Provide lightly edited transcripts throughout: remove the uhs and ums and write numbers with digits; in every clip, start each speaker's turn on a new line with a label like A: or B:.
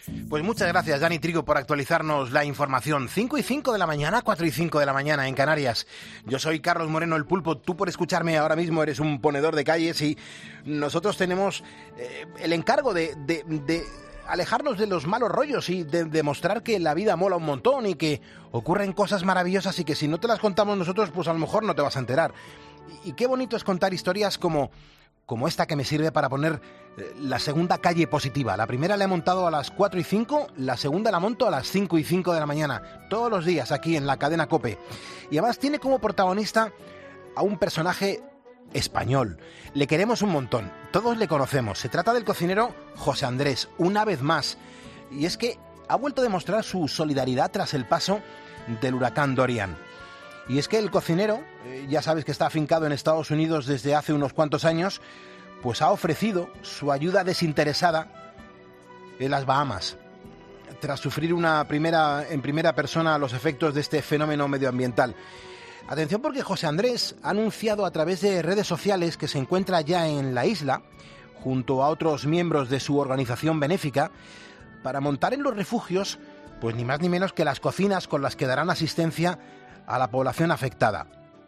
A: Pues muchas gracias, Dani Trigo, por actualizarnos la información. 5:05 de la mañana, 4:05 de la mañana en Canarias. Yo soy Carlos Moreno, el Pulpo. Tú, por escucharme ahora mismo, eres un ponedor de calles y nosotros tenemos el encargo de alejarnos de los malos rollos y de demostrar que la vida mola un montón y que ocurren cosas maravillosas y que si no te las contamos nosotros, pues a lo mejor no te vas a enterar. Y qué bonito es contar historias como esta que me sirve para poner la segunda calle positiva. La primera la he montado a las 4:05, la segunda la monto a las 5:05 de la mañana, todos los días aquí en la cadena COPE. Y además tiene como protagonista a un personaje español. Le queremos un montón, todos le conocemos. Se trata del cocinero José Andrés, una vez más. Y es que ha vuelto a demostrar su solidaridad tras el paso del huracán Dorian. Y es que el cocinero, ya sabes que está afincado en Estados Unidos desde hace unos cuantos años, pues ha ofrecido su ayuda desinteresada en las Bahamas, tras sufrir en primera persona los efectos de este fenómeno medioambiental. Atención, porque José Andrés ha anunciado a través de redes sociales que se encuentra ya en la isla, junto a otros miembros de su organización benéfica, para montar en los refugios, pues ni más ni menos que las cocinas con las que darán asistencia a la población afectada.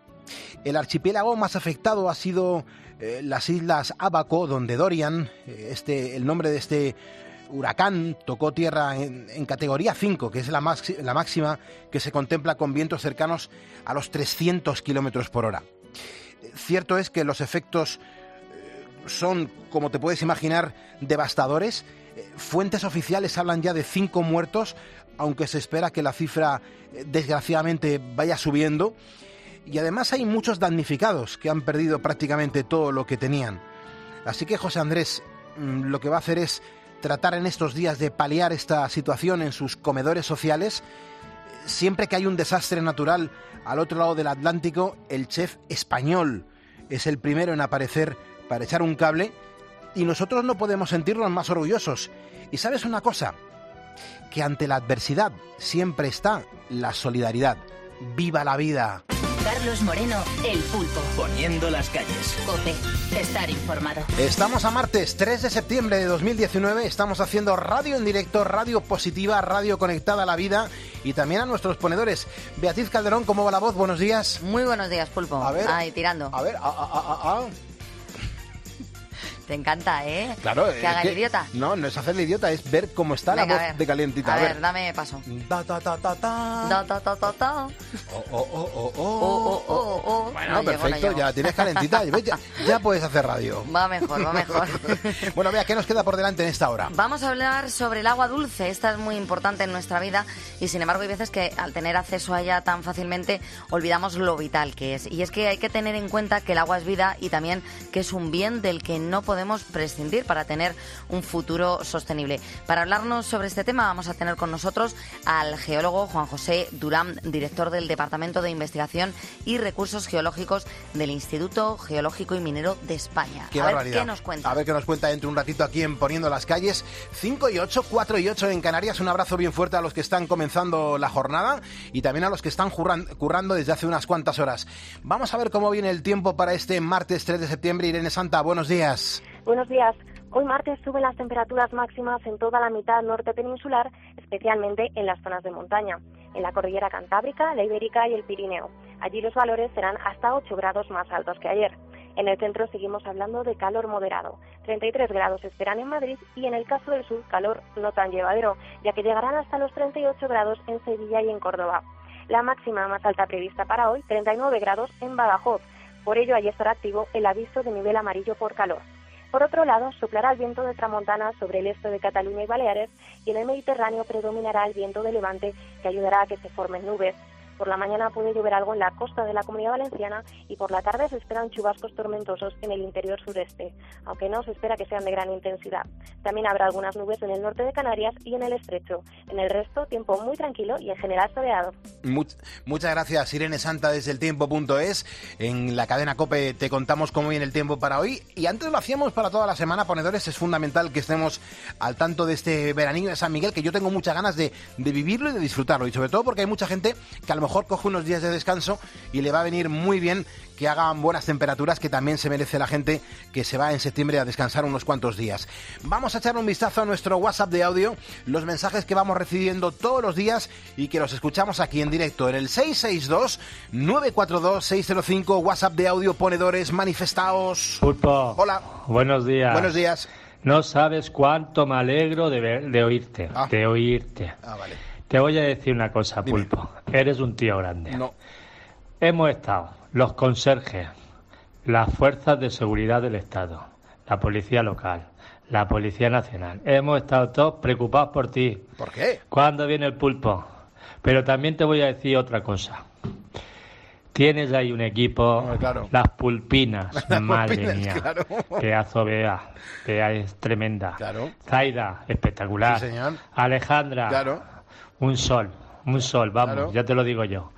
A: El archipiélago más afectado ha sido las islas Abaco, donde Dorian, el nombre de este huracán, tocó tierra en categoría 5, que es la máxima que se contempla con vientos cercanos a los 300 kilómetros por hora. Cierto es que los efectos son, como te puedes imaginar, devastadores. Fuentes oficiales hablan ya de 5 muertos, aunque se espera que la cifra, desgraciadamente, vaya subiendo. Y además hay muchos damnificados que han perdido prácticamente todo lo que tenían. Así que José Andrés lo que va a hacer es tratar en estos días de paliar esta situación en sus comedores sociales. Siempre que hay un desastre natural al otro lado del Atlántico, el chef español es el primero en aparecer para echar un cable, y nosotros no podemos sentirnos más orgullosos. Y ¿sabes una cosa? Que ante la adversidad siempre está la solidaridad. ¡Viva la vida!
B: Carlos Moreno, el Pulpo.
C: Poniendo las calles.
B: COPE. Estar informado.
A: Estamos a martes 3 de septiembre de 2019. Estamos haciendo radio en directo, radio positiva, radio conectada a la vida y también a nuestros ponedores. Beatriz Calderón, ¿cómo va la voz? Buenos días.
D: Muy buenos días, Pulpo.
A: A ver.
D: Ahí, tirando.
A: A ver,
D: Te encanta, ¿eh?
A: Claro.
D: Que haga el idiota.
A: No es hacer el idiota, es ver cómo está
D: Venga,
A: la voz de calientita.
D: A ver, dame paso.
A: Ta, ta, ta, ta, ta.
D: Ta, ta, ta, ta, ta.
A: Bueno,
D: No
A: perfecto,
D: llego.
A: ya tienes calentita. Ya puedes hacer radio.
D: Va mejor.
A: Bueno, vea, ¿qué nos queda por delante en esta hora?
D: Vamos a hablar sobre el agua dulce. Esta es muy importante en nuestra vida y, sin embargo, hay veces que al tener acceso a ella tan fácilmente olvidamos lo vital que es. Y es que hay que tener en cuenta que el agua es vida y también que es un bien del que no podemos prescindir para tener un futuro sostenible. Para hablarnos sobre este tema vamos a tener con nosotros al geólogo Juan José Durán, director del Departamento de Investigación y Recursos Geológicos del Instituto Geológico y Minero de España.
A: Qué
D: a ver
A: barbaridad.
D: qué nos cuenta.
A: A ver qué nos cuenta dentro de un ratito aquí en Poniendo las Calles. 5 y 8, 4 y 8 en Canarias. Un abrazo bien fuerte a los que están comenzando la jornada y también a los que están currando desde hace unas cuantas horas. Vamos a ver cómo viene el tiempo para este martes 3 de septiembre. Irene Santa, buenos días.
E: Buenos días. Hoy martes suben las temperaturas máximas en toda la mitad norte peninsular, especialmente en las zonas de montaña, en la cordillera Cantábrica, la Ibérica y el Pirineo. Allí los valores serán hasta 8 grados más altos que ayer. En el centro seguimos hablando de calor moderado. 33 grados se esperan en Madrid y en el caso del sur calor no tan llevadero, ya que llegarán hasta los 38 grados en Sevilla y en Córdoba. La máxima más alta prevista para hoy, 39 grados en Badajoz. Por ello, allí estará activo el aviso de nivel amarillo por calor. Por otro lado, soplará el viento de tramontana sobre el este de Cataluña y Baleares y en el Mediterráneo predominará el viento de levante que ayudará a que se formen nubes. Por la mañana puede llover algo en la costa de la Comunidad Valenciana y por la tarde se esperan chubascos tormentosos en el interior sureste, aunque no se espera que sean de gran intensidad. También habrá algunas nubes en el norte de Canarias y en el Estrecho. En el resto, tiempo muy tranquilo y en general soleado.
A: Muchas gracias, Irene Santa, desde eltiempo.es. En la cadena COPE te contamos cómo viene el tiempo para hoy. Y antes lo hacíamos para toda la semana, ponedores. Es fundamental que estemos al tanto de este veranillo de San Miguel, que yo tengo muchas ganas de vivirlo y de disfrutarlo. Y sobre todo porque hay mucha gente que a lo mejor coge unos días de descanso y le va a venir muy bien que hagan buenas temperaturas, que también se merece la gente que se va en septiembre a descansar unos cuantos días. Vamos a echar un vistazo a nuestro WhatsApp de audio, los mensajes que vamos recibiendo todos los días y que los escuchamos aquí en directo en el 662-942-605, WhatsApp de audio, ponedores, manifestaos.
C: Pulpo.
A: Hola.
C: Buenos días.
A: Buenos días.
C: No sabes cuánto me alegro de oírte, de oírte.
A: Vale.
C: Te voy a decir una cosa,
A: Dime.
C: Pulpo. Eres un tío grande.
A: No.
C: Hemos estado, los conserjes, las fuerzas de seguridad del Estado, la policía local, la policía nacional. Hemos estado todos preocupados por ti.
A: ¿Por qué?
C: ¿Cuándo viene el Pulpo? Pero también te voy a decir otra cosa. Tienes ahí un equipo,
A: claro.
C: las pulpinas, madre
A: pulpinas,
C: mía,
A: claro.
C: pedazo Bea es tremenda.
A: Claro.
C: Zaida, espectacular.
A: Sí, señor.
C: Alejandra,
A: Claro.
C: un sol, vamos,
A: Claro.
C: ya te lo digo yo.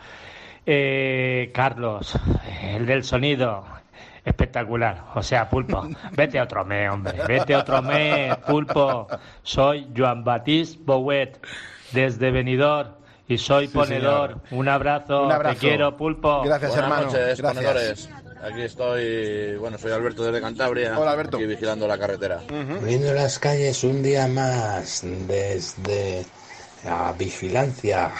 C: Carlos, el del sonido, espectacular. O sea, Pulpo, vete a otro mes, hombre, vete a otro mes, Pulpo. Soy Joan Baptiste Bouet, desde Benidorm. Y soy ponedor.
A: Señor.
C: Un abrazo.
A: Un abrazo.
C: Te quiero, Pulpo.
A: Gracias,
F: Buenas
A: hermano.
F: noches,
A: Gracias.
F: ponedores. Aquí estoy, soy Alberto desde Cantabria.
A: Hola, Alberto.
F: Aquí vigilando la carretera.
G: Viendo las calles un día más desde la vigilancia.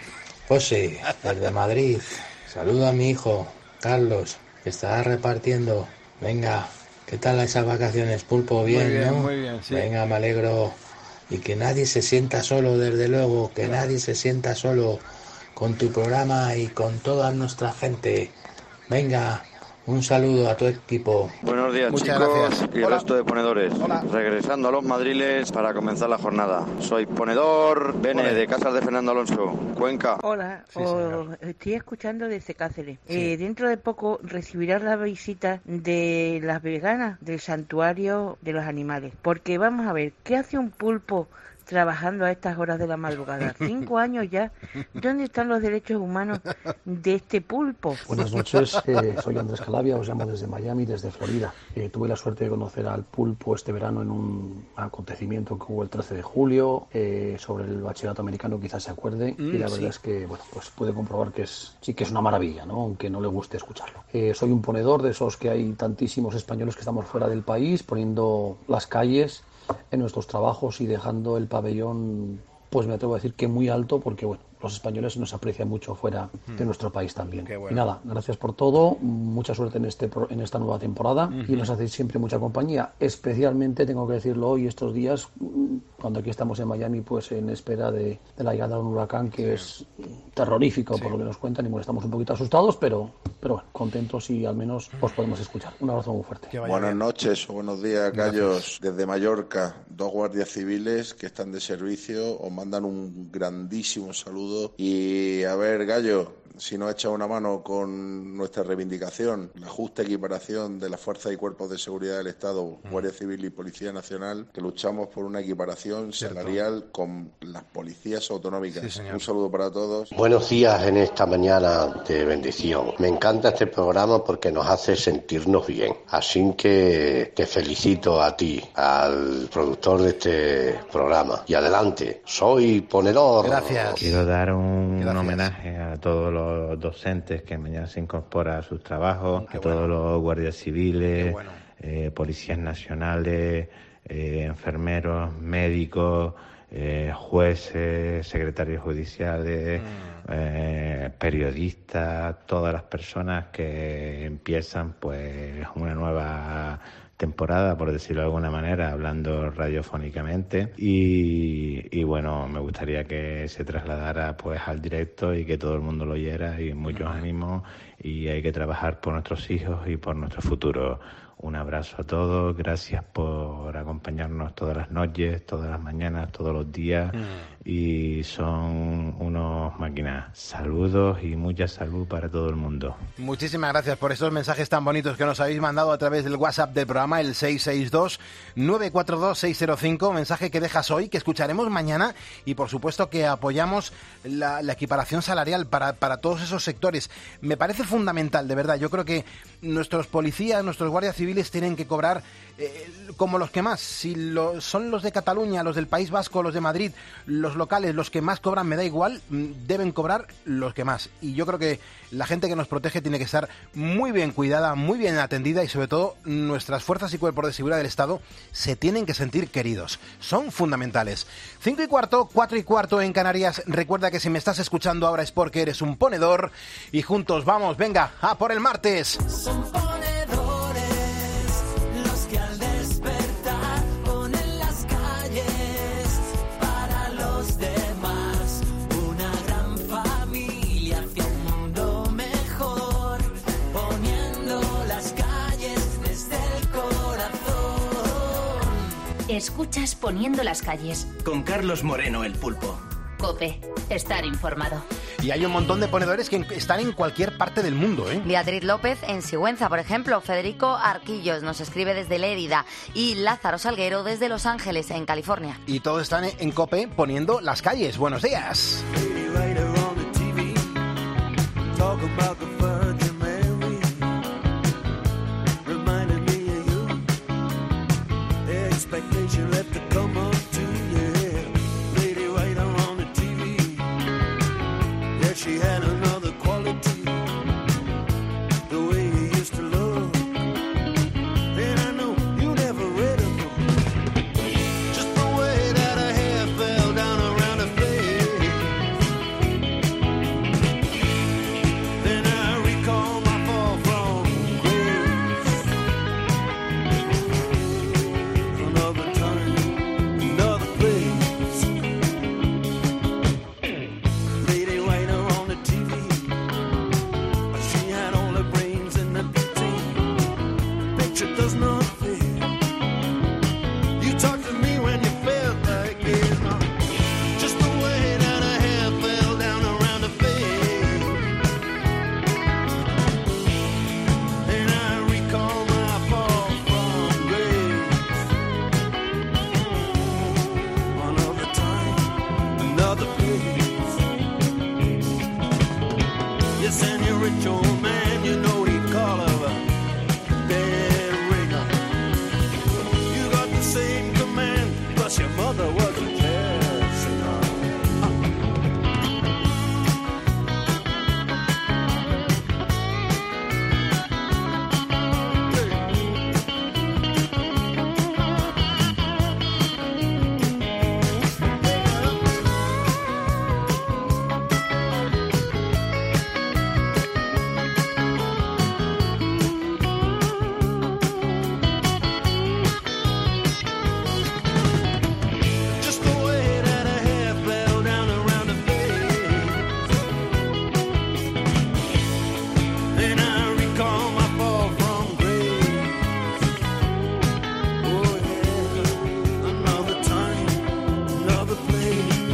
G: José, desde Madrid. Saludo a mi hijo, Carlos, que estará repartiendo. Venga, ¿qué tal esas vacaciones, Pulpo? Bien, ¿no?
A: Muy bien, sí.
G: Venga, me alegro. Y que nadie se sienta solo, desde luego, que nadie se sienta solo con tu programa y con toda nuestra gente. Venga, un saludo a tu equipo.
H: Buenos días,
A: Muchas
H: chicos,
A: gracias.
H: y el
A: Hola.
H: resto de ponedores.
A: Hola.
H: Regresando a los Madriles para comenzar la jornada. Soy ponedor Bene,
A: Ole.
H: de Casas de Fernando Alonso, Cuenca.
I: Hola,
A: Sí, señor.
I: estoy escuchando desde Cáceres.
A: Sí.
I: Dentro de poco recibirás la visita de las veganas del santuario de los animales. Porque vamos a ver, ¿qué hace un pulpo trabajando a estas horas de la madrugada? 5 años ya. ¿Dónde están los derechos humanos de este pulpo?
J: Buenas noches, soy Andrés Calavia, os llamo desde Miami, desde Florida. Tuve la suerte de conocer al pulpo este verano en un acontecimiento que hubo el 13 de julio sobre el bachillerato americano, quizás se acuerde, y la verdad es que pues pude comprobar que sí que es una maravilla, ¿no? Aunque no le guste escucharlo. Soy un ponedor de esos que hay tantísimos españoles que estamos fuera del país, poniendo las calles en nuestros trabajos y dejando el pabellón, pues me atrevo a decir que muy alto, porque bueno, los españoles nos aprecian mucho fuera de nuestro país también.
A: Bueno.
J: Y nada, gracias por todo, mucha suerte en esta nueva temporada y nos hacéis siempre mucha compañía, especialmente, tengo que decirlo hoy, estos días, cuando aquí estamos en Miami, pues en espera de la llegada de un huracán que es terrorífico por lo que nos cuentan, y bueno, estamos un poquito asustados, pero bueno, contentos y al menos os podemos escuchar. Un abrazo muy fuerte.
K: Buenas noches o buenos días, gallos. Desde Mallorca, 2 guardias civiles que están de servicio, os mandan un grandísimo saludo. Y a ver, gallo, si nos echa una mano con nuestra reivindicación, la justa equiparación de las fuerzas y cuerpos de seguridad del Estado, Guardia Civil y Policía Nacional, que luchamos por una equiparación salarial con las policías autonómicas.
A: Sí, señor.
K: Un saludo para todos.
L: Buenos días en esta mañana de bendición. Me encanta este programa porque nos hace sentirnos bien. Así que te felicito a ti, al productor de este programa. Y adelante, soy ponedor.
A: Gracias.
M: Quiero dar un
A: Gracias.
M: homenaje a todos los docentes que mañana se incorporan a sus trabajos,
A: Qué
M: a todos los guardias civiles,
A: Qué bueno.
M: policías nacionales, enfermeros, médicos, jueces, secretarios judiciales, periodistas, todas las personas que empiezan pues una nueva temporada, por decirlo de alguna manera, hablando radiofónicamente, y bueno, me gustaría que se trasladara pues al directo y que todo el mundo lo oyera, y muchos ánimos, y hay que trabajar por nuestros hijos y por nuestro futuro. Un abrazo a todos, gracias por acompañarnos todas las noches, todas las mañanas, todos los días, y son unos máquinas. Saludos y mucha salud para todo el mundo.
A: Muchísimas gracias por estos mensajes tan bonitos que nos habéis mandado a través del WhatsApp del programa, el 662-942-605, mensaje que dejas hoy, que escucharemos mañana, y por supuesto que apoyamos la equiparación salarial para todos esos sectores. Me parece fundamental, de verdad. Yo creo que nuestros policías, nuestros guardias civiles tienen que cobrar como los que más. Si son los de Cataluña, los del País Vasco, los de Madrid, los locales, los que más cobran, me da igual, deben cobrar los que más. Y yo creo que la gente que nos protege tiene que estar muy bien cuidada, muy bien atendida y sobre todo nuestras fuerzas y cuerpos de seguridad del Estado se tienen que sentir queridos. Son fundamentales. 5:15, 4:15 en Canarias. Recuerda que si me estás escuchando ahora es porque eres un ponedor y juntos vamos, venga, a por el martes.
N: Son ponedores los que al despertar ponen las calles para los demás. Una gran familia hacia un mundo mejor, poniendo las calles desde el corazón.
B: Escuchas Poniendo las calles.
O: Con Carlos Moreno, el pulpo.
B: COPE. Estar informado.
A: Y hay un montón de ponedores que están en cualquier parte del mundo, ¿eh?
D: Beatriz López en Sigüenza, por ejemplo. Federico Arquillos nos escribe desde Lérida. Y Lázaro Salguero desde Los Ángeles, en California.
A: Y todos están en COPE poniendo las calles. Buenos días.
N: She had another quality, the way you used to love. And I know you never read a book, just the way that her hair fell down around her face. Then I recall my fall from grace. Another time, another place. Lady White on the TV, she had all her brains in the team. Picture does not fit. You talked to me when you felt like it, just the way that her hair fell down around her face. And I recall my fall from grace. Another time, another place. Yes, and you're a rich old man, you know he'd call her a dead ringer. You got the same command, plus your mother was a jazz singer. Just the way that her hair fell down around her face. And I recall my fall from grace. Oh yeah, another time, another place.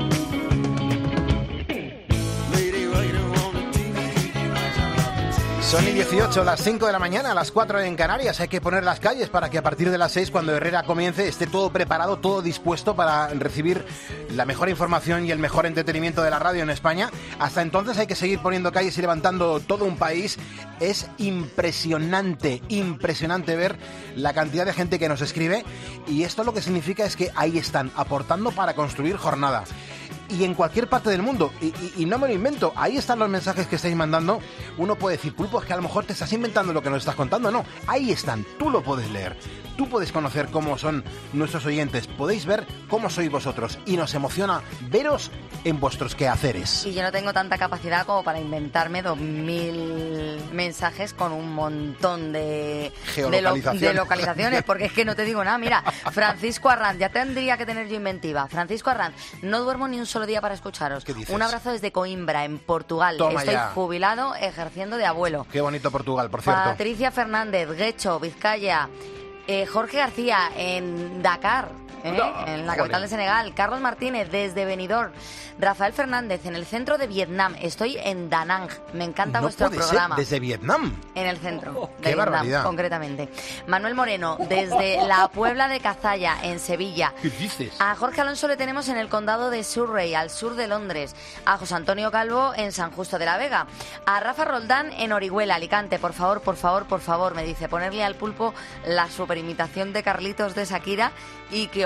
N: Lady writer on the TV.
A: Son y 18, las 5 de la mañana, a las 4 en Canarias. Hay que poner las calles para que a partir de las 6, cuando Herrera comience, esté todo preparado, todo dispuesto para recibir la mejor información y el mejor entretenimiento de la radio en España. Hasta entonces hay que seguir poniendo calles y levantando todo un país. Es impresionante, impresionante ver la cantidad de gente que nos escribe. Y esto lo que significa es que ahí están, aportando para construir jornada. Y en cualquier parte del mundo, y no me lo invento, ahí están los mensajes que estáis mandando. Uno puede decir, pulpo, es que a lo mejor te estás inventando lo que nos estás contando. No, ahí están, tú lo puedes leer, tú puedes conocer cómo son nuestros oyentes, podéis ver cómo sois vosotros, y nos emociona veros en vuestros quehaceres.
D: Y yo no tengo tanta capacidad como para inventarme 2000 mensajes con un montón de localizaciones, porque es que no te digo nada. Mira, Francisco Arranz, ya tendría que tener yo inventiva. Francisco Arranz, no duermo ni un solo día para escucharos.
A: ¿Qué dices?
D: Un abrazo desde Coimbra, en Portugal.
A: Toma
D: Estoy
A: ya.
D: jubilado ejerciendo de abuelo.
A: Qué bonito Portugal, por cierto.
D: Patricia Fernández, Guecho, Vizcaya. Jorge García, en Dakar, en la capital de Senegal. Carlos Martínez, desde Benidorm. Rafael Fernández, en el centro de Vietnam. Estoy en Da Nang. Me encanta vuestro programa.
A: Desde Vietnam.
D: En el centro de
A: ¡Qué
D: Vietnam,
A: barbaridad!
D: concretamente. Manuel Moreno, desde la Puebla de Cazalla, en Sevilla.
A: ¿Qué dices?
D: A Jorge Alonso le tenemos en el condado de Surrey, al sur de Londres. A José Antonio Calvo, en San Justo de la Vega. A Rafa Roldán, en Orihuela, Alicante. Por favor, por favor, por favor, me dice, ponerle al pulpo la superimitación de Carlitos de Shakira y que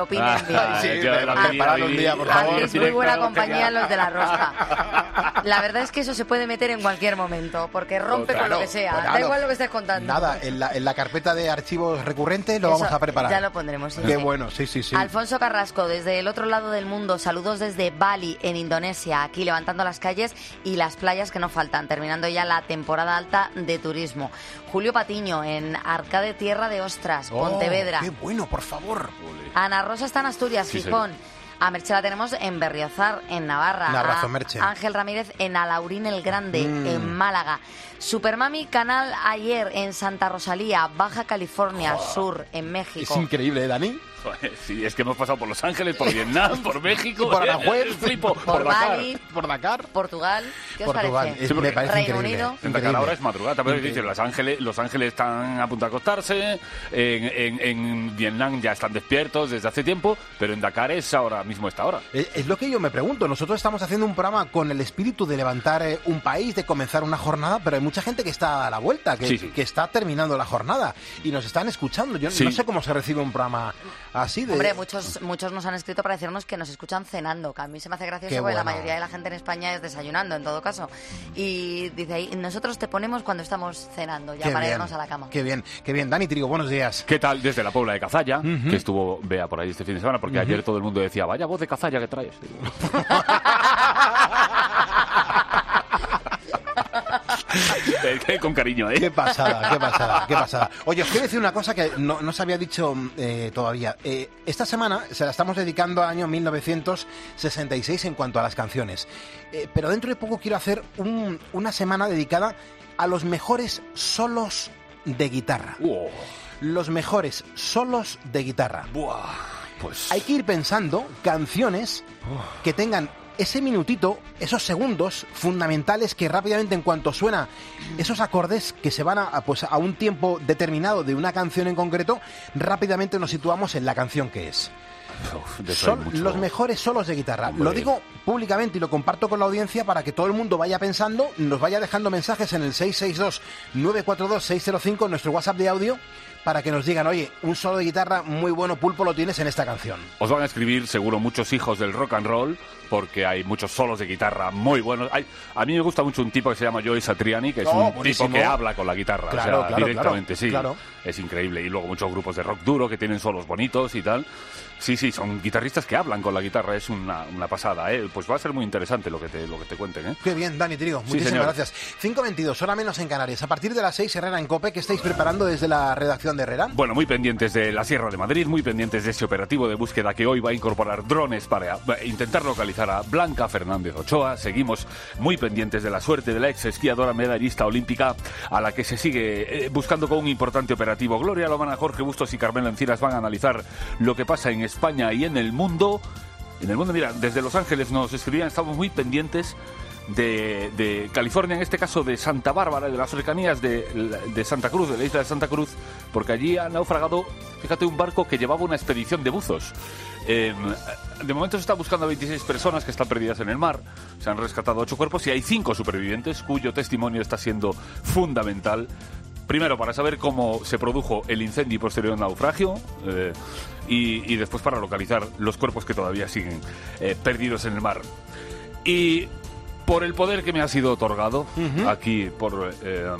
D: opinen bien.
A: Preparad un día, por favor.
D: Es muy buena compañía los de la rosca. La verdad es que eso se puede meter en cualquier momento, porque rompe con lo que sea. Da igual lo que estés contando.
A: Nada, en la carpeta de archivos recurrentes lo vamos a preparar.
D: Ya lo pondremos.
A: Qué bueno, sí.
D: Alfonso Carrasco, desde el otro lado del mundo, saludos desde Bali, en Indonesia, aquí levantando las calles y las playas que no faltan, terminando ya la temporada alta de turismo. Julio Patiño, en Arcade Tierra de Ostras, Pontevedra.
A: ¡Qué bueno, por favor!
D: Ana Rosa está en Asturias, Gijón. A Merche la tenemos en Berriozar, en Navarra.
A: Un abrazo, Merche.
D: Ángel Ramírez en Alaurín el Grande, en Málaga. Supermami Canal Ayer en Santa Rosalía, Baja California Sur, en México.
A: Es increíble, Dani.
P: Sí, es que hemos pasado por Los Ángeles, por Vietnam, por México,
A: por Aranjuez,
P: flipo,
D: por Bali,
A: por Dakar,
D: Portugal. ¿Qué os parece?
A: Me parece
D: Reino
A: increíble.
D: Unido.
P: En Dakar ahora es madrugada, pero dicen Los Ángeles están a punto de acostarse, en Vietnam ya están despiertos desde hace tiempo, pero en Dakar es ahora mismo esta hora.
A: Es lo que yo me pregunto. Nosotros estamos haciendo un programa con el espíritu de levantar un país, de comenzar una jornada, pero hay mucha gente que está a la vuelta, que está terminando la jornada y nos están escuchando. Yo no sé cómo se recibe un programa así de...
D: Hombre, muchos nos han escrito para decirnos que nos escuchan cenando, que a mí se me hace gracioso porque la mayoría de la gente en España es desayunando, en todo caso. Y dice ahí, nosotros te ponemos cuando estamos cenando, ya para irnos a la cama.
A: Qué bien. Dani Trigo, buenos días.
P: ¿Qué tal? Desde la Puebla de Cazalla, que estuvo Bea por ahí este fin de semana, porque ayer todo el mundo decía, vaya voz de Cazalla que traes. Con cariño, ¿eh?
A: Qué pasada. Oye, os quiero decir una cosa que no se había dicho todavía. Esta semana se la estamos dedicando al año 1966 en cuanto a las canciones. Pero dentro de poco quiero hacer una semana dedicada a los mejores solos de guitarra. Los mejores solos de guitarra.
P: Pues...
A: Hay que ir pensando canciones que tengan ese minutito, esos segundos fundamentales que rápidamente en cuanto suena esos acordes que se van a un tiempo determinado de una canción en concreto, rápidamente nos situamos en la canción que es. Son los mejores solos de guitarra. Hombre. Lo digo públicamente y lo comparto con la audiencia para que todo el mundo vaya pensando, nos vaya dejando mensajes en el 662-942-605, nuestro WhatsApp de audio, para que nos digan, oye, un solo de guitarra muy bueno, Pulpo, lo tienes en esta canción.
P: Os van a escribir seguro muchos hijos del rock and roll, porque hay muchos solos de guitarra muy buenos. A mí me gusta mucho un tipo que se llama Joey Satriani, que es un
A: buenísimo
P: tipo que habla con la guitarra,
A: claro,
P: directamente,
A: claro.
P: Es increíble. Y luego muchos grupos de rock duro que tienen solos bonitos y tal. Sí, son guitarristas que hablan con la guitarra, es una pasada, ¿eh? Pues va a ser muy interesante lo que te cuenten, ¿eh?
A: Qué bien, Dani Trigo, muchísimas gracias. 5:22, hora menos en Canarias. A partir de las 6, Herrera en COPE, ¿qué estáis preparando desde la redacción de Herrera?
P: Bueno, muy pendientes de la Sierra de Madrid, muy pendientes de ese operativo de búsqueda que hoy va a incorporar drones para intentar localizar a Blanca Fernández Ochoa. Seguimos muy pendientes de la suerte de la ex esquiadora medallista olímpica, a la que se sigue buscando con un importante operativo. Gloria Lomana, Jorge Bustos y Carmelo Encinas van a analizar lo que pasa en España y en el mundo. Mira, desde Los Ángeles nos escribían, estamos muy pendientes de California, en este caso de Santa Bárbara, de las cercanías de Santa Cruz, de la isla de Santa Cruz, porque allí ha naufragado, fíjate, un barco que llevaba una expedición de buzos. De momento se está buscando a 26 personas que están perdidas en el mar. Se han rescatado 8 cuerpos y hay 5 supervivientes cuyo testimonio está siendo fundamental. Primero, para saber cómo se produjo el incendio y posterior naufragio, y después para localizar los cuerpos que todavía siguen perdidos en el mar. Y por el poder que me ha sido otorgado aquí por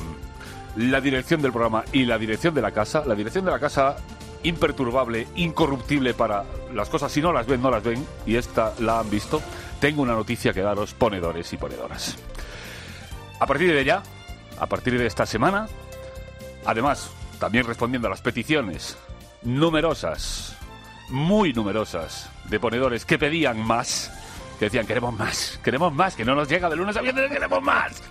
P: la dirección del programa y la dirección de la casa imperturbable, incorruptible para las cosas, si no las ven, y esta la han visto, tengo una noticia que daros, ponedores y ponedoras. A partir de esta semana, además, también respondiendo a las peticiones numerosas, muy numerosas, de ponedores que pedían más, que decían, queremos más, que no nos llega de lunes a viernes, queremos más.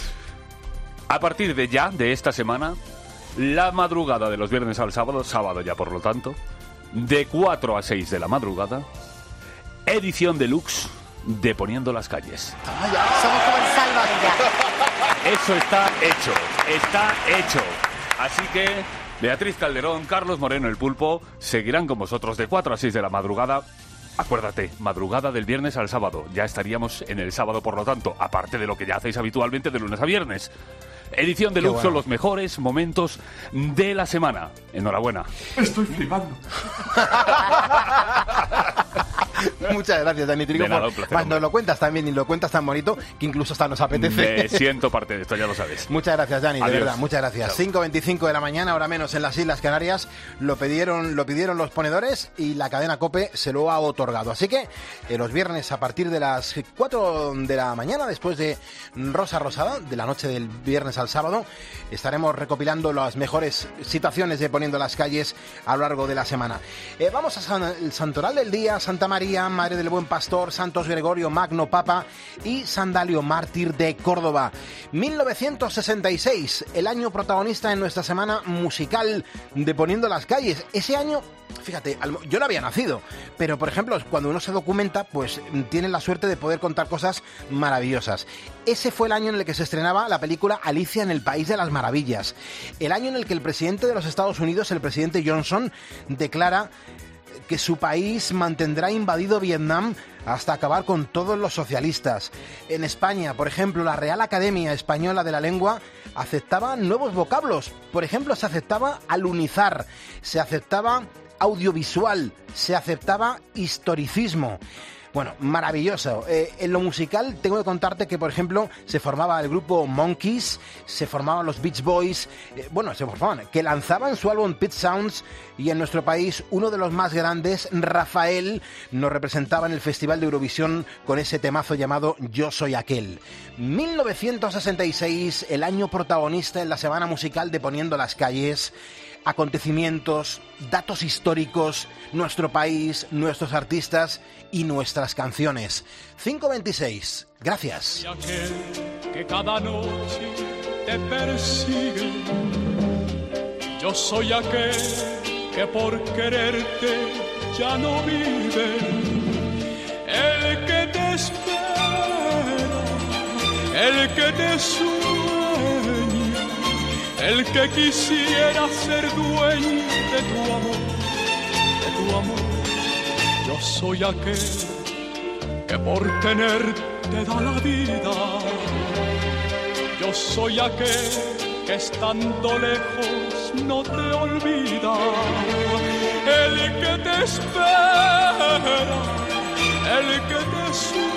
P: A partir de esta semana, la madrugada de los viernes al sábado ya por lo tanto, de 4 a 6 de la madrugada, edición deluxe de Poniendo las Calles.
D: Somos como el Sálvame ya.
P: Eso está hecho. Así que Beatriz Calderón, Carlos Moreno, el Pulpo, seguirán con vosotros de 4 a 6 de la madrugada Acuérdate, madrugada del viernes al sábado. Ya estaríamos en el sábado, por lo tanto, aparte de lo que ya hacéis habitualmente de lunes a viernes. Edición de Lux son los mejores momentos de la semana. Enhorabuena. Estoy flipando.
A: Muchas gracias, Dani Trigo.
P: De nada, un placer,
A: Nos lo cuentas también y lo cuentas tan bonito que incluso hasta nos apetece.
P: Me siento parte de esto, ya lo sabes.
A: Muchas gracias, Dani,
P: Adiós.
A: de verdad, muchas gracias. 5:25 de la mañana, ahora menos en las Islas Canarias. Lo pidieron los ponedores y la cadena COPE se lo ha otorgado. Así que los viernes a partir de las 4 de la mañana, después de Rosa Rosada, de la noche del viernes al sábado, estaremos recopilando las mejores situaciones de Poniendo las Calles a lo largo de la semana. Vamos a el Santoral del Día: Santa María, Madre del Buen Pastor, Santos Gregorio Magno Papa y Sandalio Mártir de Córdoba. 1966, el año protagonista en nuestra semana musical de Poniendo las Calles. Ese año, fíjate, yo no había nacido, pero por ejemplo, cuando uno se documenta, pues tiene la suerte de poder contar cosas maravillosas. Ese fue el año en el que se estrenaba la película Alicia en el País de las Maravillas. El año en el que el presidente de los Estados Unidos, el presidente Johnson, declara que su país mantendrá invadido Vietnam hasta acabar con todos los socialistas. En España, por ejemplo, la Real Academia Española de la Lengua aceptaba nuevos vocablos. Por ejemplo, se aceptaba alunizar, se aceptaba audiovisual, se aceptaba historicismo. Bueno, maravilloso. En lo musical tengo que contarte que, por ejemplo, se formaba el grupo Monkeys, se formaban los Beach Boys, que lanzaban su álbum Pet Sounds, y en nuestro país uno de los más grandes, Rafael, nos representaba en el Festival de Eurovisión con ese temazo llamado Yo Soy Aquel. 1966, el año protagonista en la semana musical de Poniendo las Calles. Acontecimientos, datos históricos, nuestro país, nuestros artistas y nuestras canciones. 5:26. Gracias.
N: Soy aquel que cada noche te persigue. Yo soy aquel que por quererte ya no vive. El que te espera, el que te sueña, el que quisiera ser dueño de tu amor, de tu amor. Yo soy aquel que por tenerte da la vida. Yo soy aquel que estando lejos no te olvida. El que te espera, el que te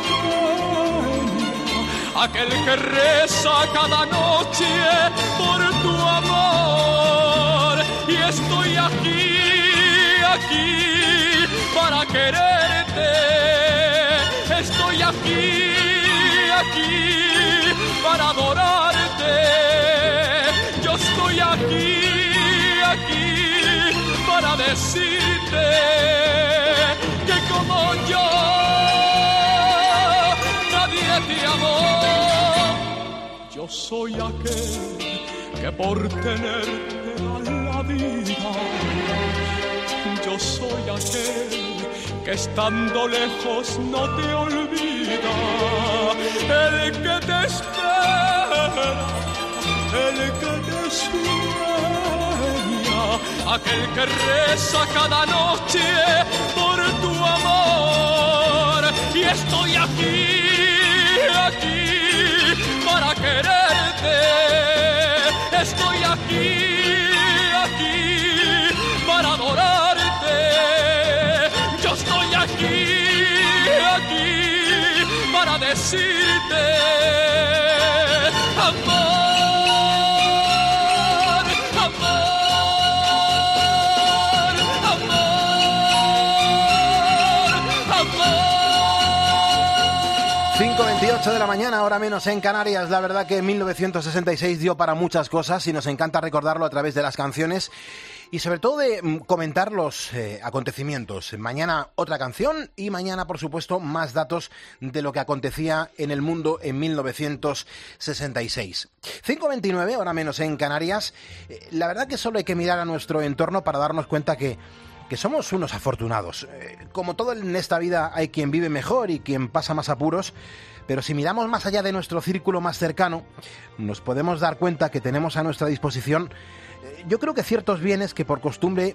N: sueña, aquel que reza cada noche por tu amor. Y estoy aquí para quererte. Estoy aquí para adorarte. Yo estoy aquí para decirte que como yo nadie te amó. Yo soy aquel que por tenerte da la vida. Yo soy aquel que estando lejos no te olvida. El que te espera, el que te sueña, aquel que reza cada noche por tu amor. Y estoy aquí para quererte. Estoy aquí para adorarte. Yo estoy aquí para decirte amor, amor, amor, amor.
A: 5:28 de la mañana, ahora menos en Canarias. La verdad que 1966 dio para muchas cosas y nos encanta recordarlo a través de las canciones y sobre todo de comentar los acontecimientos. Mañana otra canción y mañana, por supuesto, más datos de lo que acontecía en el mundo en 1966. 5:29, ahora menos en Canarias. La verdad que solo hay que mirar a nuestro entorno para darnos cuenta que somos unos afortunados. Como todo en esta vida hay quien vive mejor y quien pasa más apuros, pero si miramos más allá de nuestro círculo más cercano, nos podemos dar cuenta que tenemos a nuestra disposición Yo creo que ciertos bienes que por costumbre,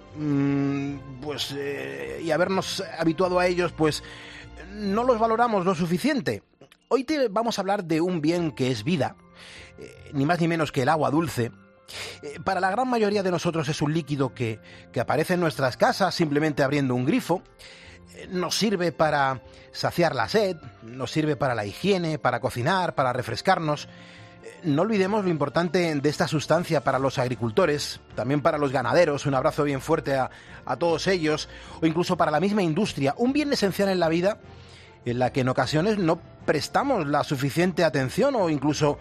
A: y habernos habituado a ellos, pues no los valoramos lo suficiente. Hoy te vamos a hablar de un bien que es vida, ni más ni menos que el agua dulce. Para la gran mayoría de nosotros es un líquido que aparece en nuestras casas simplemente abriendo un grifo. Nos sirve para saciar la sed, nos sirve para la higiene, para cocinar, para refrescarnos. No olvidemos lo importante de esta sustancia para los agricultores, también para los ganaderos, un abrazo bien fuerte a todos ellos, o incluso para la misma industria, un bien esencial en la vida en la que en ocasiones no prestamos la suficiente atención o incluso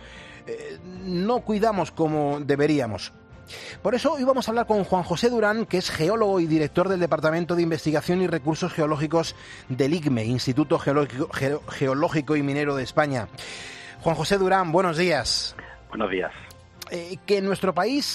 A: no cuidamos como deberíamos. Por eso hoy vamos a hablar con Juan José Durán, que es geólogo y director del Departamento de Investigación y Recursos Geológicos del IGME, Instituto Geológico y Minero de España. Juan José Durán, buenos días.
Q: Buenos días.
A: Que en nuestro país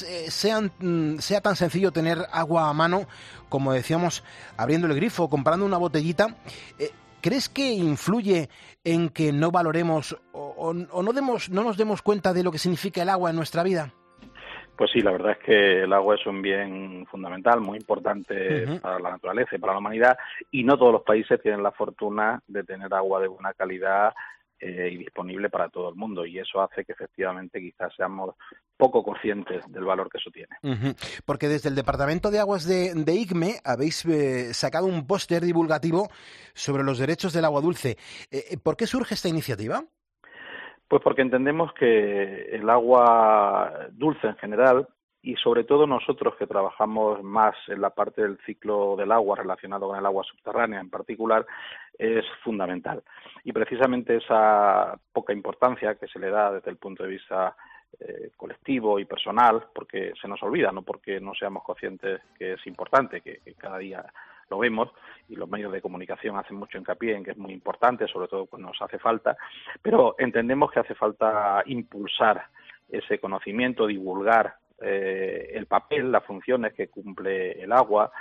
A: sea tan sencillo tener agua a mano, como decíamos, abriendo el grifo o comprando una botellita, ¿crees que influye en que no valoremos o no nos demos cuenta de lo que significa el agua en nuestra vida?
Q: Pues sí, la verdad es que el agua es un bien fundamental, muy importante para la naturaleza y para la humanidad, y no todos los países tienen la fortuna de tener agua de buena calidad y disponible para todo el mundo, y eso hace que efectivamente quizás seamos poco conscientes del valor que eso tiene.
A: Porque desde el Departamento de Aguas de IGME habéis sacado un póster divulgativo sobre los derechos del agua dulce. ¿Por qué surge esta iniciativa?
Q: Pues porque entendemos que el agua dulce en general, y sobre todo nosotros que trabajamos más en la parte del ciclo del agua relacionado con el agua subterránea en particular, es fundamental. Y precisamente esa poca importancia que se le da desde el punto de vista colectivo y personal, porque se nos olvida, no porque no seamos conscientes que es importante, que cada día lo vemos, y los medios de comunicación hacen mucho hincapié en que es muy importante, sobre todo cuando nos hace falta, pero entendemos que hace falta impulsar ese conocimiento, divulgar el papel, las funciones que cumple el agua,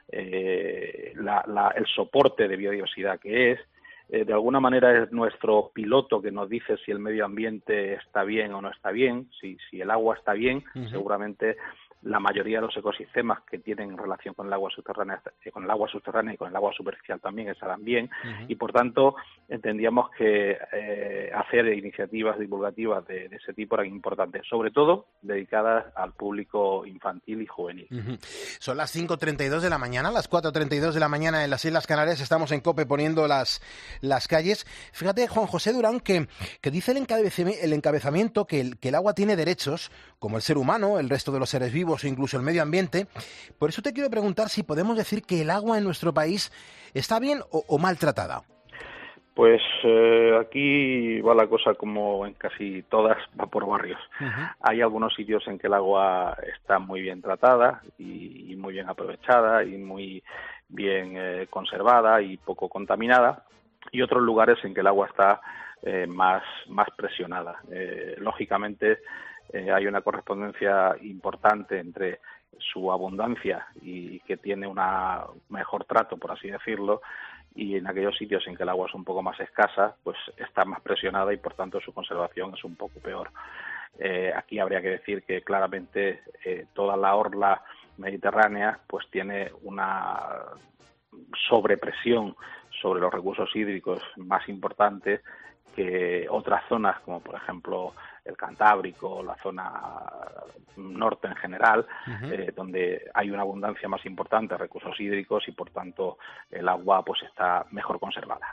Q: el soporte de biodiversidad que es. De alguna manera es nuestro piloto que nos dice si el medio ambiente está bien o no está bien. Si el agua está bien, seguramente la mayoría de los ecosistemas que tienen relación con el agua subterránea y con el agua superficial también estarán bien, y por tanto entendíamos que hacer iniciativas divulgativas de ese tipo eran importantes, sobre todo dedicadas al público infantil y juvenil.
A: Son las 5:32 de la mañana, las 4:32 de la mañana en las Islas Canarias, estamos en COPE poniendo las calles. Fíjate, Juan José Durán, que dice el encabezamiento que el agua tiene derechos, como el ser humano, el resto de los seres vivos e incluso el medio ambiente. Por eso te quiero preguntar si podemos decir que el agua en nuestro país está bien o mal tratada.
Q: Pues aquí va la cosa como en casi todas, va por barrios. Hay algunos sitios en que el agua está muy bien tratada y muy bien aprovechada y muy bien conservada y poco contaminada, y otros lugares en que el agua está más presionada. Lógicamente hay una correspondencia importante entre su abundancia y que tiene un mejor trato, por así decirlo, y en aquellos sitios en que el agua es un poco más escasa, pues está más presionada y por tanto su conservación es un poco peor. Aquí habría que decir que claramente toda la orla mediterránea pues tiene una sobrepresión sobre los recursos hídricos más importante que otras zonas, como por ejemplo el Cantábrico, la zona norte en general, donde hay una abundancia más importante de recursos hídricos y por tanto el agua pues está mejor conservada.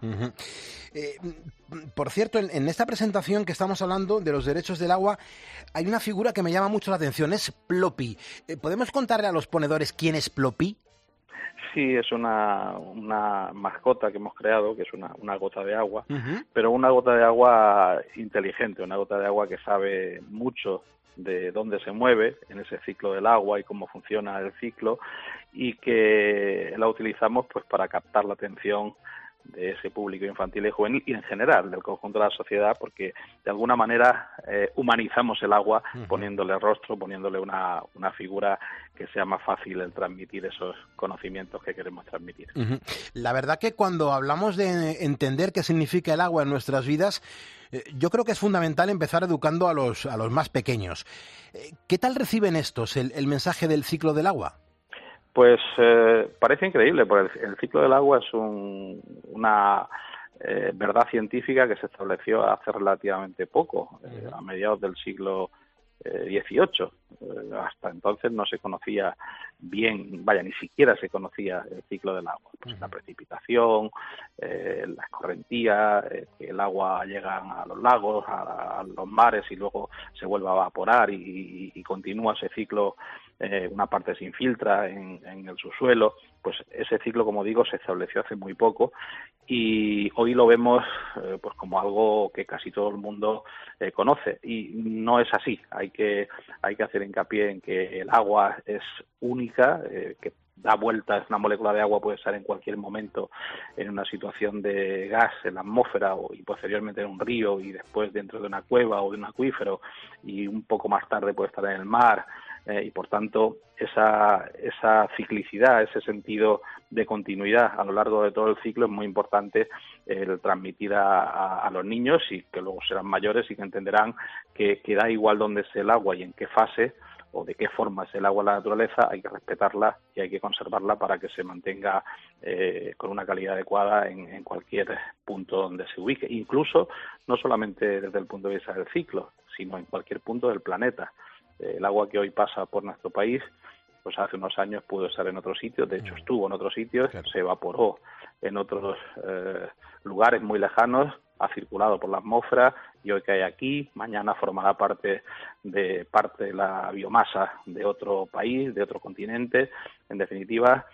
A: Por cierto, en esta presentación que estamos hablando de los derechos del agua, hay una figura que me llama mucho la atención, es Plopi. ¿Podemos contarle a los ponedores quién es Plopi?
Q: Sí, es una mascota que hemos creado, que es una gota de agua, pero una gota de agua inteligente, una gota de agua que sabe mucho de dónde se mueve en ese ciclo del agua y cómo funciona el ciclo, y que la utilizamos pues para captar la atención de ese público infantil y juvenil y en general del conjunto de la sociedad, porque de alguna manera humanizamos el agua poniéndole rostro, poniéndole una figura que sea más fácil el transmitir esos conocimientos que queremos transmitir.
A: La verdad que cuando hablamos de entender qué significa el agua en nuestras vidas, yo creo que es fundamental empezar educando a los más pequeños. ¿Qué tal reciben estos el mensaje del ciclo del agua?
Q: Pues parece increíble, porque el ciclo del agua es una verdad científica que se estableció hace relativamente poco, a mediados del siglo XVIII. Hasta entonces no se conocía bien, ni siquiera se conocía el ciclo del agua. Pues la precipitación, la escorrentía, que el agua llega a los lagos, a los mares y luego se vuelve a evaporar y continúa ese ciclo. Una parte se infiltra en el subsuelo, pues ese ciclo, como digo, se estableció hace muy poco y hoy lo vemos pues como algo que casi todo el mundo conoce y no es así. Hay que hacer hincapié en que el agua es única, que da vueltas, una molécula de agua puede estar en cualquier momento en una situación de gas en la atmósfera y posteriormente en un río y después dentro de una cueva o de un acuífero y un poco más tarde puede estar en el mar. Y por tanto esa ciclicidad, ese sentido de continuidad a lo largo de todo el ciclo es muy importante el transmitir a los niños y que luego serán mayores y que entenderán que da igual dónde esté el agua y en qué fase o de qué forma es el agua en la naturaleza, hay que respetarla y hay que conservarla para que se mantenga con una calidad adecuada en cualquier punto donde se ubique, incluso no solamente desde el punto de vista del ciclo, sino en cualquier punto del planeta. El agua que hoy pasa por nuestro país, pues hace unos años pudo estar en otros sitios, de hecho estuvo en otros sitios, se evaporó en otros lugares muy lejanos, ha circulado por la atmósfera y hoy cae aquí, mañana formará parte de la biomasa de otro país, de otro continente. En definitiva,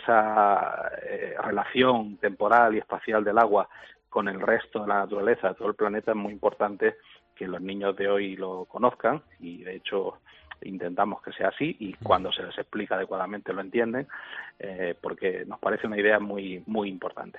Q: esa relación temporal y espacial del agua con el resto de la naturaleza de todo el planeta es muy importante que los niños de hoy lo conozcan y de hecho intentamos que sea así y cuando se les explica adecuadamente lo entienden porque nos parece una idea muy muy importante.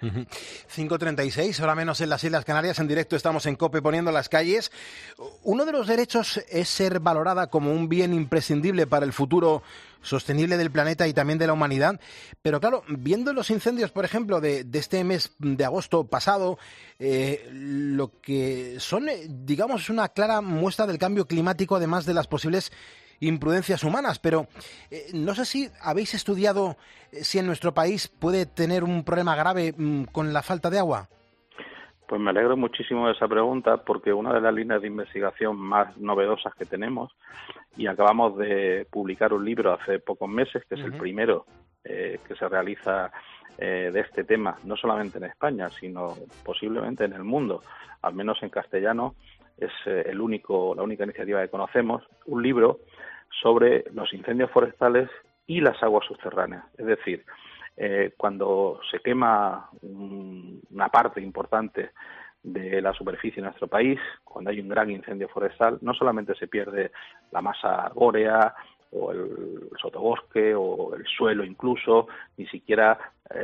A: 5:36, hora menos en las Islas Canarias, en directo estamos en COPE poniendo las calles. Uno de los derechos es ser valorada como un bien imprescindible para el futuro sostenible del planeta y también de la humanidad, pero claro, viendo los incendios, por ejemplo, de este mes de agosto pasado, lo que son, digamos, es una clara muestra del cambio climático, además de las posibles imprudencias humanas, pero no sé si habéis estudiado si en nuestro país puede tener un problema grave con la falta de agua.
Q: Pues me alegro muchísimo de esa pregunta porque una de las líneas de investigación más novedosas que tenemos y acabamos de publicar un libro hace pocos meses, que es el primero que se realiza de este tema, no solamente en España, sino posiblemente en el mundo, al menos en castellano, es la única iniciativa que conocemos, un libro sobre los incendios forestales y las aguas subterráneas. Es decir, cuando se quema una parte importante de la superficie de nuestro país, cuando hay un gran incendio forestal, no solamente se pierde la masa arbórea o el sotobosque o el suelo incluso, ni siquiera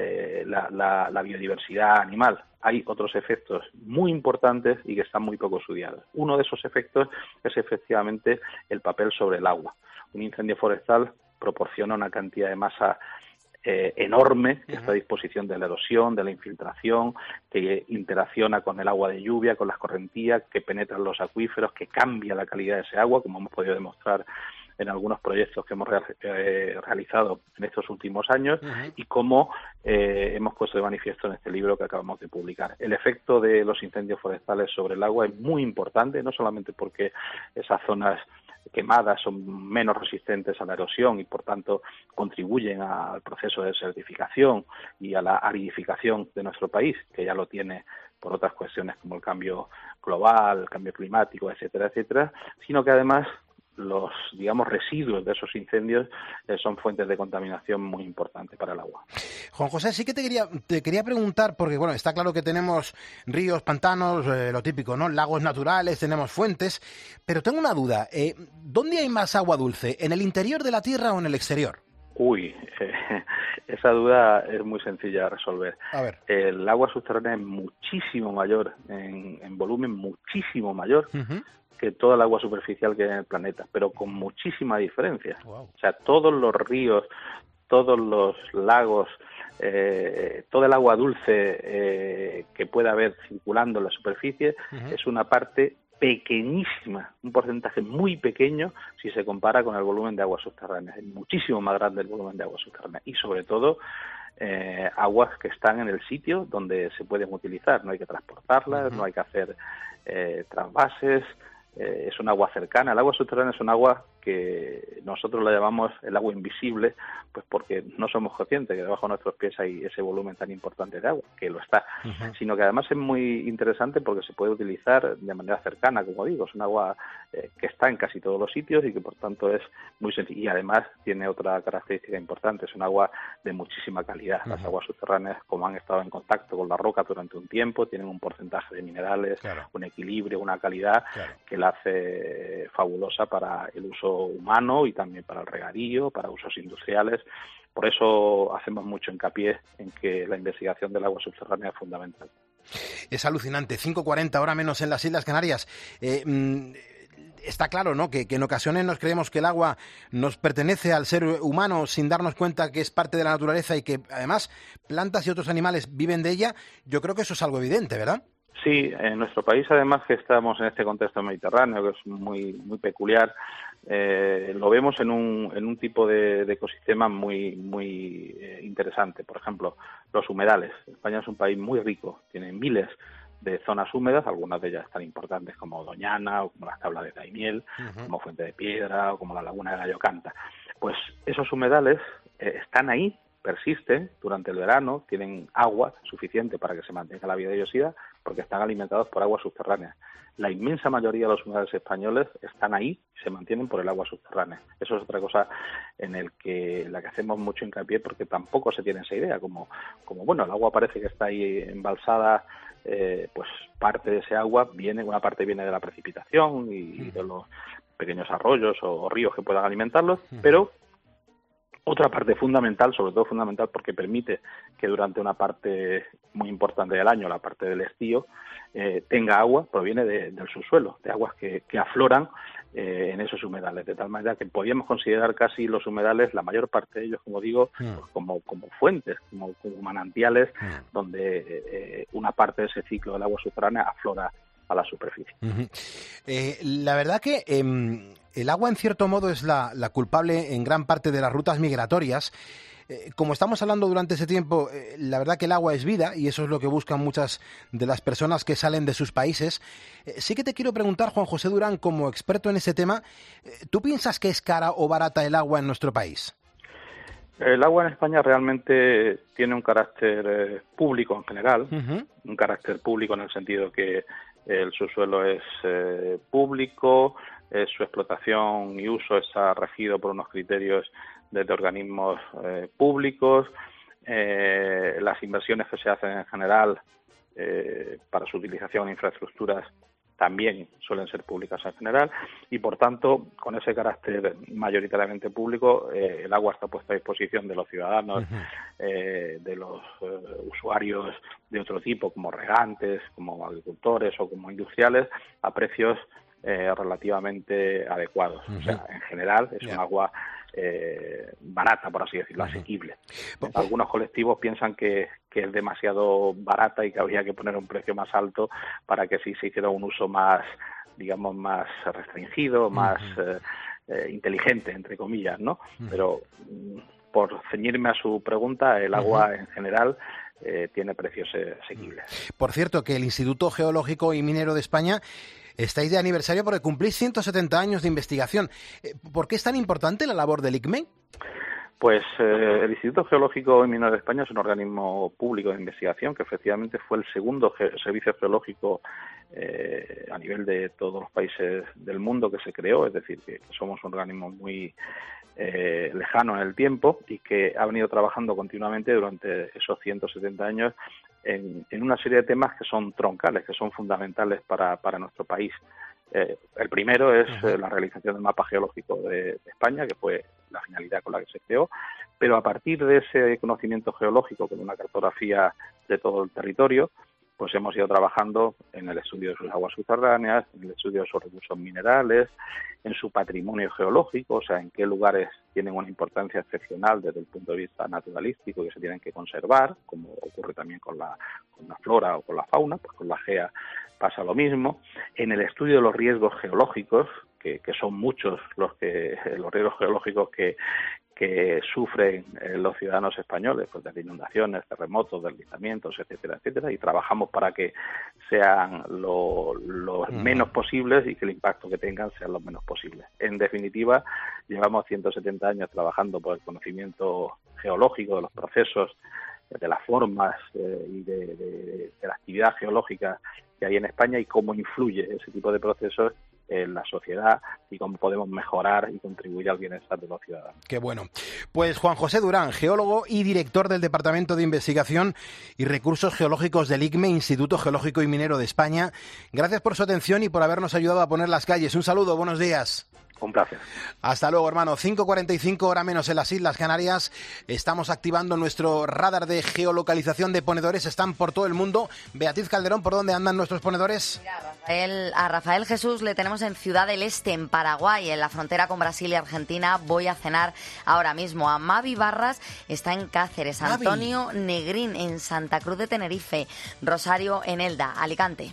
Q: la biodiversidad animal. Hay otros efectos muy importantes y que están muy poco estudiados. Uno de esos efectos es efectivamente el papel sobre el agua. Un incendio forestal proporciona una cantidad de masa enorme que está a disposición de la erosión, de la infiltración, que interacciona con el agua de lluvia, con las correntías, que penetran los acuíferos, que cambia la calidad de ese agua, como hemos podido demostrar en algunos proyectos que hemos realizado en estos últimos años y como hemos puesto de manifiesto en este libro que acabamos de publicar. El efecto de los incendios forestales sobre el agua es muy importante, no solamente porque esas zonas quemadas son menos resistentes a la erosión y por tanto contribuyen al proceso de desertificación y a la aridificación de nuestro país, que ya lo tiene por otras cuestiones como el cambio global, el cambio climático, etcétera, etcétera, sino que además los, digamos, residuos de esos incendios son fuentes de contaminación muy importantes para el agua.
A: Juan José, sí que te quería preguntar, porque bueno, está claro que tenemos ríos, pantanos, lo típico, ¿no? Lagos naturales, tenemos fuentes, pero tengo una duda, ¿dónde hay más agua dulce? ¿En el interior de la Tierra o en el exterior?
Q: Esa duda es muy sencilla de resolver.
A: A ver.
Q: El agua subterránea es muchísimo mayor, en volumen muchísimo mayor que toda el agua superficial que hay en el planeta, pero con muchísima diferencia.
A: Wow.
Q: O sea, todos los ríos, todos los lagos, todo el agua dulce que pueda haber circulando en la superficie es una parte pequeñísima, un porcentaje muy pequeño si se compara con el volumen de agua subterránea. Es muchísimo más grande el volumen de agua subterránea y sobre todo aguas que están en el sitio donde se pueden utilizar. No hay que transportarlas, no hay que hacer trasvases. Es un agua cercana. El agua subterránea es un agua que nosotros la llamamos el agua invisible, pues porque no somos conscientes que debajo de nuestros pies hay ese volumen tan importante de agua, que lo está, sino que además es muy interesante porque se puede utilizar de manera cercana, como digo, es un agua que está en casi todos los sitios y que por tanto es muy sencilla y además tiene otra característica importante, es un agua de muchísima calidad. Las aguas subterráneas, como han estado en contacto con la roca durante un tiempo, tienen un porcentaje de minerales, un equilibrio, una calidad que la hace fabulosa para el uso humano y también para el regadío, para usos industriales. Por eso hacemos mucho hincapié en que la investigación del agua subterránea es fundamental.
A: Es alucinante, 5:40, hora menos en las Islas Canarias. Está claro, ¿no?, que en ocasiones nos creemos que el agua nos pertenece al ser humano sin darnos cuenta que es parte de la naturaleza y que además plantas y otros animales viven de ella. Yo creo que eso es algo evidente, ¿verdad?
Q: Sí, en nuestro país además que estamos en este contexto mediterráneo que es muy peculiar, lo vemos en un tipo de ecosistema muy interesante. Por ejemplo, los humedales. España es un país muy rico, tiene miles de zonas húmedas, algunas de ellas tan importantes como Doñana o como las Tablas de Daimiel, como Fuente de Piedra o como la Laguna de Gallocanta. Pues esos humedales están ahí, persisten durante el verano, tienen agua suficiente para que se mantenga la biodiversidad porque están alimentados por agua subterránea. La inmensa mayoría de los humedales españoles están ahí y se mantienen por el agua subterránea. Eso es otra cosa en la que hacemos mucho hincapié porque tampoco se tiene esa idea. Como bueno, el agua parece que está ahí embalsada, pues parte de ese agua una parte viene de la precipitación y de los pequeños arroyos o ríos que puedan alimentarlos, pero otra parte fundamental, sobre todo fundamental porque permite que durante una parte muy importante del año, la parte del estío, tenga agua, proviene del subsuelo, de aguas que afloran en esos humedales, de tal manera que podríamos considerar casi los humedales, la mayor parte de ellos, como digo, como fuentes, como manantiales, donde una parte de ese ciclo del agua subterránea aflora a la superficie.
A: La verdad que el agua, en cierto modo, es la culpable en gran parte de las rutas migratorias. Como estamos hablando durante ese tiempo, la verdad que el agua es vida y eso es lo que buscan muchas de las personas que salen de sus países. Sí que te quiero preguntar, Juan José Durán, como experto en ese tema, ¿tú piensas que es cara o barata el agua en nuestro país?
Q: El agua en España realmente tiene un carácter público en general, un carácter público en el sentido que el subsuelo es público, su explotación y uso está regido por unos criterios de organismos públicos, las inversiones que se hacen en general para su utilización en infraestructuras también suelen ser públicas en general y, por tanto, con ese carácter mayoritariamente público, el agua está puesta a disposición de los ciudadanos, de los usuarios de otro tipo, como regantes, como agricultores o como industriales, a precios relativamente adecuados. O sea, en general es un agua barata, por así decirlo, asequible. Algunos colectivos piensan que es demasiado barata y que habría que poner un precio más alto para que sí se hiciera un uso más, digamos, más restringido, más inteligente, entre comillas, ¿no? Pero por ceñirme a su pregunta, el agua en general tiene precios asequibles.
A: Por cierto, que el Instituto Geológico y Minero de España estáis de aniversario porque cumplís 170 años de investigación. ¿Por qué es tan importante la labor del ICME?
Q: Pues el Instituto Geológico y Minero de España es un organismo público de investigación que efectivamente fue el segundo servicio geológico a nivel de todos los países del mundo que se creó, es decir, que somos un organismo muy lejano en el tiempo y que ha venido trabajando continuamente durante esos 170 años en una serie de temas que son troncales, que son fundamentales para nuestro país. El primero es la realización del mapa geológico de España, que fue la finalidad con la que se creó, pero a partir de ese conocimiento geológico, con una cartografía de todo el territorio, pues hemos ido trabajando en el estudio de sus aguas subterráneas, en el estudio de sus recursos minerales, en su patrimonio geológico, o sea, en qué lugares tienen una importancia excepcional desde el punto de vista naturalístico que se tienen que conservar, como ocurre también con la flora o con la fauna, pues con la GEA pasa lo mismo. En el estudio de los riesgos geológicos, que son muchos los riesgos geológicos que sufren los ciudadanos españoles, pues desde inundaciones, terremotos, deslizamientos, etcétera, etcétera, y trabajamos para que sean los menos posibles y que el impacto que tengan sean los menos posibles. En definitiva, llevamos 170 años trabajando por el conocimiento geológico de los procesos, de las formas y de la actividad geológica que hay en España y cómo influye ese tipo de procesos en la sociedad y cómo podemos mejorar y contribuir al bienestar de los ciudadanos.
A: Qué bueno. Pues Juan José Durán, geólogo y director del Departamento de Investigación y Recursos Geológicos del ICME, Instituto Geológico y Minero de España. Gracias por su atención y por habernos ayudado a poner las calles. Un saludo, buenos días.
Q: Un placer.
A: Hasta luego, hermano. 5:45, hora menos en las Islas Canarias. Estamos activando nuestro radar de geolocalización de ponedores. Están por todo el mundo. Beatriz Calderón, ¿por dónde andan nuestros ponedores?
D: A Rafael Jesús le tenemos en Ciudad del Este, en Paraguay, en la frontera con Brasil y Argentina. Voy a cenar ahora mismo. A Mavi Barras está en Cáceres. Antonio Negrín en Santa Cruz de Tenerife. Rosario en Elda, Alicante.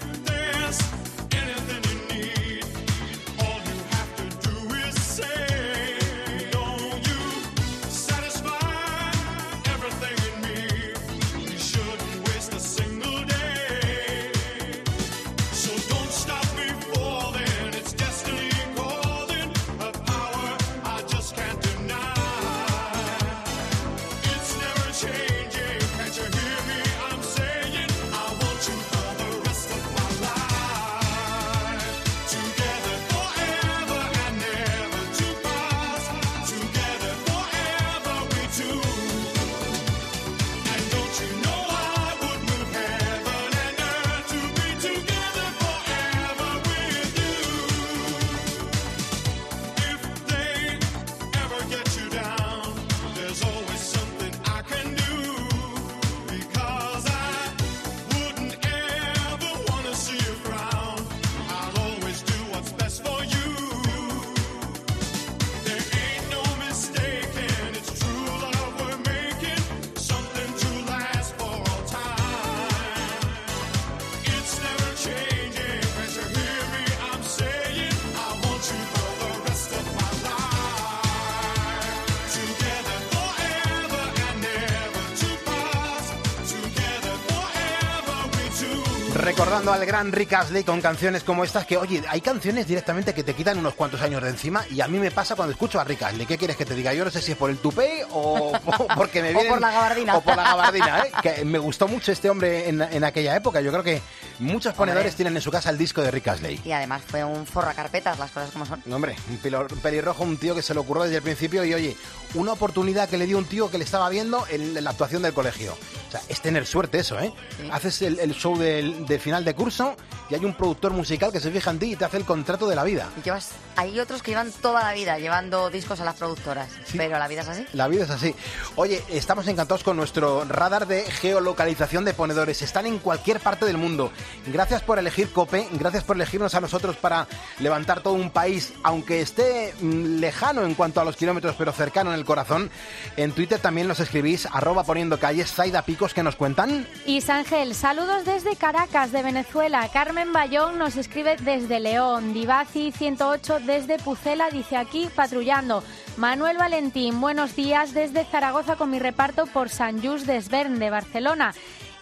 A: Recordando al gran Rick Astley con canciones como estas que, oye, hay canciones directamente que te quitan unos cuantos años de encima y a mí me pasa cuando escucho a Rick Astley. ¿Qué quieres que te diga? Yo no sé si es por el tupé o porque me vienen...
D: O por la gabardina.
A: O por la gabardina, ¿eh? Que me gustó mucho este hombre en aquella época. Yo creo que muchos ponedores tienen en su casa el disco de Rick Astley.
D: Y además fue un forracarpetas, las cosas como son.
A: Hombre, un pelirrojo, un tío que se lo ocurrió desde el principio y, oye, una oportunidad que le dio un tío que le estaba viendo en la actuación del colegio. O sea, es tener suerte eso, ¿eh? Sí. Haces el show del final de curso y hay un productor musical que se fija en ti y te hace el contrato de la vida.
D: Y hay otros que llevan toda la vida llevando discos a las productoras, sí. Pero la vida es así.
A: La vida es así. Oye, estamos encantados con nuestro radar de geolocalización de ponedores. Están en cualquier parte del mundo. Gracias por elegir COPE, gracias por elegirnos a nosotros para levantar todo un país, aunque esté lejano en cuanto a los kilómetros, pero cercano en el corazón. En Twitter también nos escribís, @poniendocalles. Zaida Picos, ¿qué nos cuentan?
R: Isángel, saludos desde Caracas, de Venezuela. Carmen Bayón nos escribe desde León. Divaci 108 desde Pucela, dice aquí patrullando. Manuel Valentín, buenos días desde Zaragoza con mi reparto por Sant Just Desvern de Barcelona.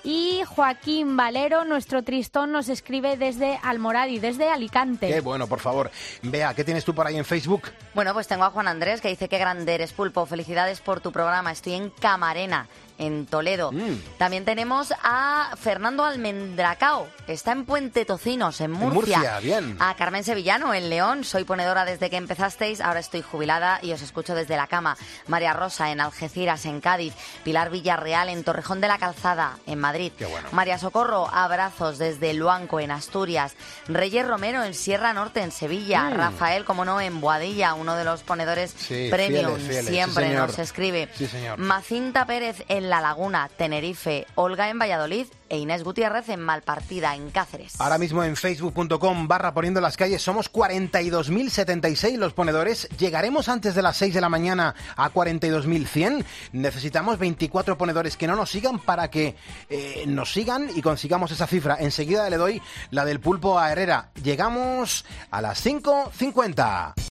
R: Y Joaquín Valero, nuestro tristón, nos escribe desde Almoradi, desde Alicante.
A: Qué bueno, por favor. Bea, ¿qué tienes tú por ahí en Facebook?
D: Bueno, pues tengo a Juan Andrés que dice: qué grande eres, Pulpo, felicidades por tu programa, estoy en Camarena, en Toledo. También tenemos a Fernando Almendracao, está en Puente Tocinos, en Murcia.
A: Bien.
D: A Carmen Sevillano, en León, soy ponedora desde que empezasteis, ahora estoy jubilada y os escucho desde la cama. María Rosa, en Algeciras, en Cádiz. Pilar Villarreal, en Torrejón de la Calzada, en Madrid.
A: Qué bueno.
D: María Socorro, abrazos desde Luanco, en Asturias. Reyes Romero, en Sierra Norte, en Sevilla. Rafael, como no, en Boadilla, uno de los ponedores premium,
A: fieles.
D: siempre
A: Sí,
D: nos escribe.
A: Sí, señor.
D: Macinta Pérez, en La Laguna, Tenerife. Olga, en Valladolid. E Inés Gutiérrez, en Malpartida, en Cáceres.
A: Ahora mismo en facebook.com/poniendo las calles somos 42.076 los ponedores. ¿Llegaremos antes de las 6 de la mañana a 42.100? Necesitamos 24 ponedores que no nos sigan para que nos sigan y consigamos esa cifra. Enseguida le doy la del pulpo a Herrera. Llegamos a las 5:50.